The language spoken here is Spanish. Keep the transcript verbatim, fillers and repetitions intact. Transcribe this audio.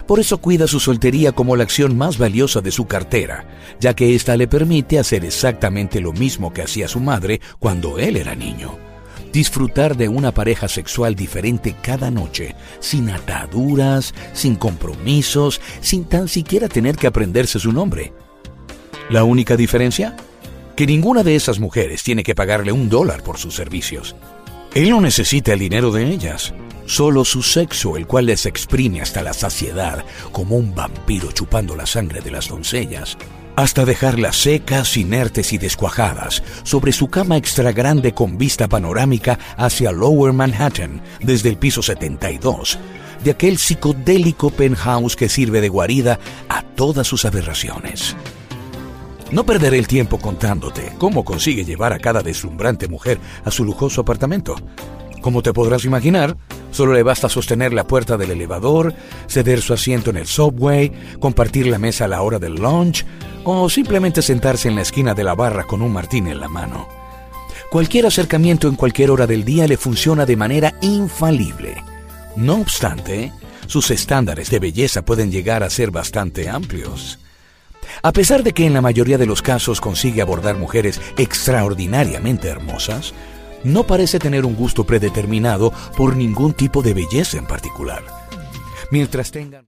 Por eso cuida su soltería como la acción más valiosa de su cartera, ya que ésta le permite hacer exactamente lo mismo que hacía su madre cuando él era niño. Disfrutar de una pareja sexual diferente cada noche, sin ataduras, sin compromisos, sin tan siquiera tener que aprenderse su nombre. ¿La única diferencia? Que ninguna de esas mujeres tiene que pagarle un dólar por sus servicios. Él no necesita el dinero de ellas, solo su sexo, el cual les exprime hasta la saciedad, como un vampiro chupando la sangre de las doncellas, hasta dejarlas secas, inertes y descuajadas sobre su cama extra grande con vista panorámica hacia Lower Manhattan desde el piso setenta y dos, de aquel psicodélico penthouse que sirve de guarida a todas sus aberraciones. No perderé el tiempo contándote cómo consigue llevar a cada deslumbrante mujer a su lujoso apartamento. Como te podrás imaginar, solo le basta sostener la puerta del elevador, ceder su asiento en el subway, compartir la mesa a la hora del lunch o simplemente sentarse en la esquina de la barra con un martini en la mano. Cualquier acercamiento en cualquier hora del día le funciona de manera infalible. No obstante, sus estándares de belleza pueden llegar a ser bastante amplios. A pesar de que en la mayoría de los casos consigue abordar mujeres extraordinariamente hermosas, no parece tener un gusto predeterminado por ningún tipo de belleza en particular. Mientras tengan